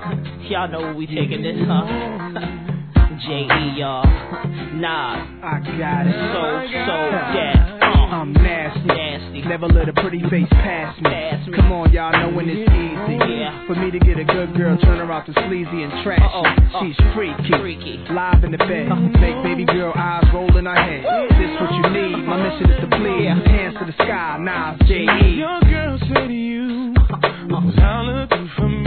Y'all know where we taking this, huh? J.E., y'all. Nah, I got it. So that. I'm nasty. Never let a pretty face pass me. Come on, y'all know when it's easy. Yeah. For me to get a good girl, turn her out to sleazy and trashy. She's freaky. Live in the bed. Make baby girl eyes roll in her head. This what you need. My mission is to please. Hands to the sky. Nas, J.E. Your girl say to you, I'm looking for me.